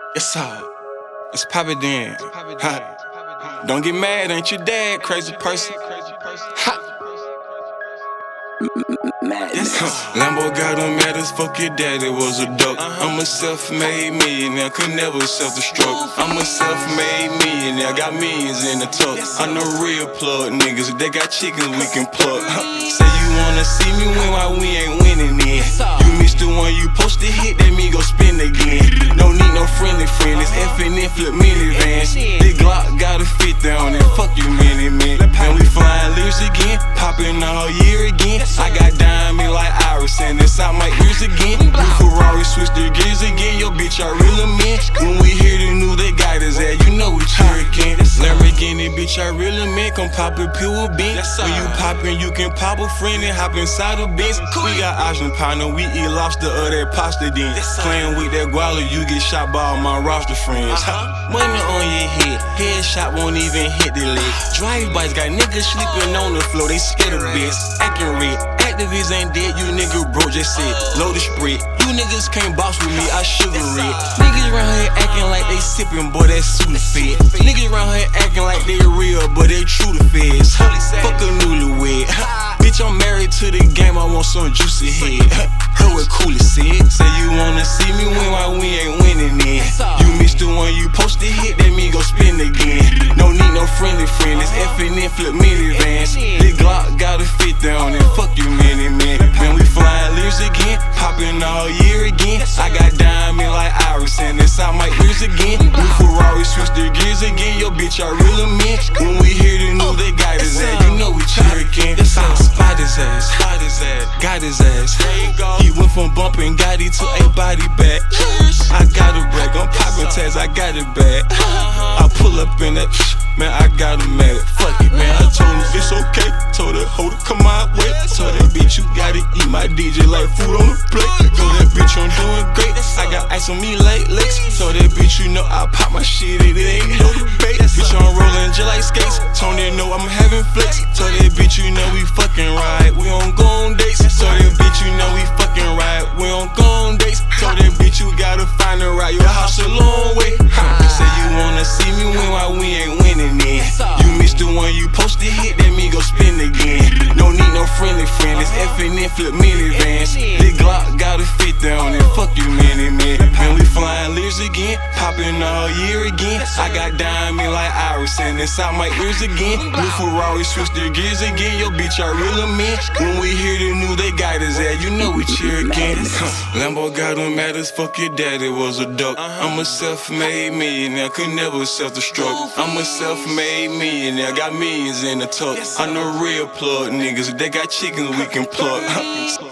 Yes, sir. Let's pop it then. Ha. Don't get mad, ain't your dad crazy person? Ha. Yes, Lambo got him mad as fuck, your daddy was a duck. I'm a self-made millionaire, could never self-destruct. I'm a self-made millionaire, got millions in the tuck. I'm the real plug niggas, they got chickens we can pluck. Say you wanna see me win while we ain't winning then. You missed the one you supposed to hit, that me go spin again. Don't need no friendly friend, it's FNN flip minivans. Big Glock got a fit down and fuck you mini man. And we flying lyrics again, popping all year again. I got diamond like Iris and it's out my ears again. New Ferrari switch their gears again, yo bitch I real man. When we hear the news they got us at, you know we cheer again. Lamborghini bitch I real man, come pop a pill with beans. When you poppin' you can pop a friend and hop inside a Benz. We got option partner, we eat lobster or that pasta then. Playing with that guala, you get shot by all my roster friends. Money on your head, headshot won't even hit the leg. Drive-bys got niggas sleeping on the floor, they scared of bitch. Acting red, activists ain't dead, you nigga broke, just said load the spread. You niggas can't box with me, I sugar red. Niggas round here acting like they sippin', boy, that suit fed. Niggas round here acting like they real, but they true to feds. Fuck a newlywed. Bitch, I'm married to the game, I want some juicy head. Heard what Cooley said. Say you wanna see me win while we ain't winning then. You missed the one you supposed to hit, that me go spin again. No need no friendly friend, it's FNN flip minivans. Big Glock got a fit down and fuck you mini man. Man, we flying lyrics again, popping all year again. I got diamond like Iris and it's out my ears again. New Ferrari switch their gears again, yo bitch I real man. When we hear the news they got us at, you know we cheer again. Spot his ass, got his ass. He went from bumping Gotti to a body bag. I got a brag, I'm popping tags, I got it back. I pull up in that, man, I got him mad. Fuck it, man, I told him it's okay. Told her, hold it, come my way. Told that bitch, you gotta eat my DJ like food on the plate. Told that bitch, I'm doing great. I got ice on me like Lakes. Told that bitch, you know I pop my shit, it ain't no debate. Bitch, I'm rolling just like skates. Tony know I'm having flex. Told that bitch, you know we fucking ride, we don't go on dates. Told that bitch, you know we fucking ride, we don't go on dates. Told that bitch, you gotta find a ride, your house a long way. Say you wanna see me win while we ain't winning then. You missed the one you supposed to hit, that me go spin again. Don't need no friendly friend, it's FNN flip minivans. Big Glock got a fit down and fuck you mini man. Man, we flying lyrics again, popping all year again. I got diamond like Iris and it's out my ears again. New Ferrari switch their gears again, yo bitch I real man. When we hear the news they got us at, you know we cheer again. Lambo got him mad as fuck, your daddy was a duck. I'm a self-made millionaire, could never self-destruct. I'm a self-made millionaire, got millions in the tuck. I'm the real plug niggas, they got chickens we can pluck.